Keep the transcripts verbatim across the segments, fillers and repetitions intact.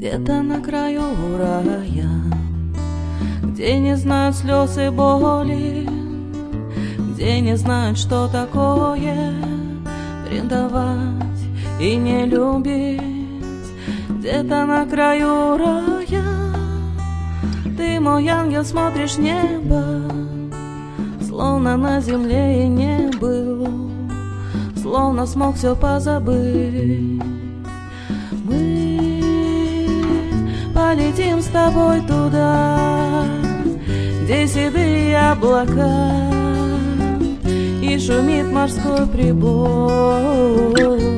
Где-то на краю рая, где не знают слез и боли, где не знают, что такое предавать и не любить. Где-то на краю рая ты, мой ангел, смотришь в небо, словно на земле и не был, словно смог все позабыть. Мы полетим с тобой туда, где седые облака и шумит морской прибой,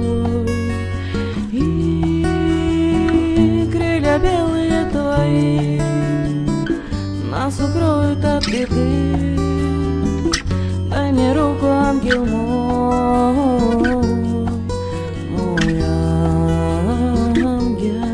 и крылья белые твои нас укроют от беды. Дай мне руку, ангел мой, мой ангел.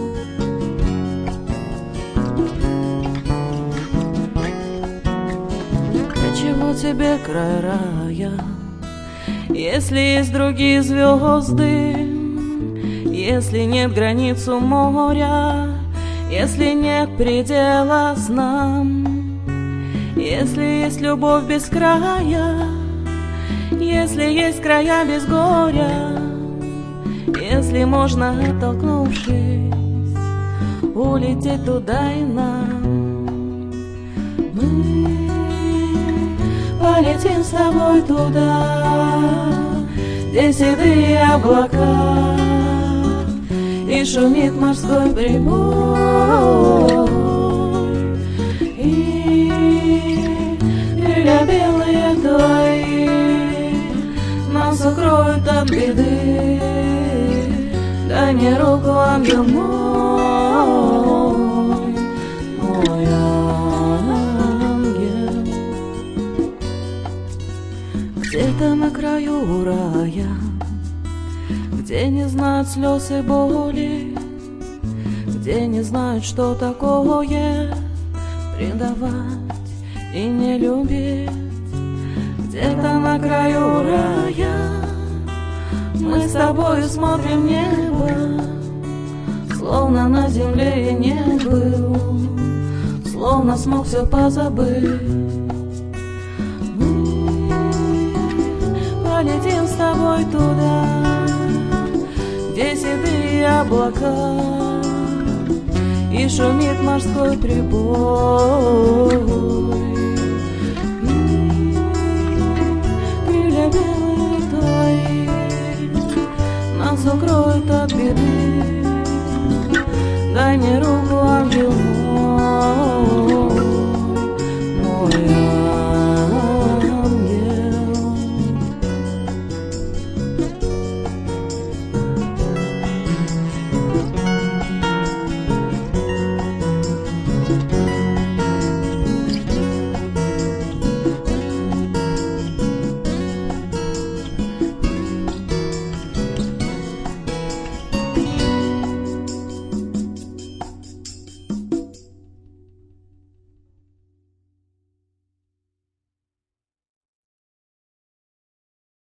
Для чего тебе край рая, если есть другие звезды, если нет границу моря, если нет предела снам, если есть любовь без края, если есть края без горя, если можно, оттолкнувшись, улететь туда и нам. Мы полетим с тобой туда, где седые облака и шумит морской прибой, и крылья белые твои нас укроют от беды. Дай мне руку, ангел мой, мой ангел. Где-то на краю рая, где не знают слез и боли, где не знают, что такое предавать и не любить. Где-то на краю рая мы с тобою смотрим в небо, словно на земле и не был, словно смог все позабыть. Мы полетим с тобой туда, где седые облака и шумит морской прибой, крылья белые твои нас укроют от беды. Дай мне руку, ангел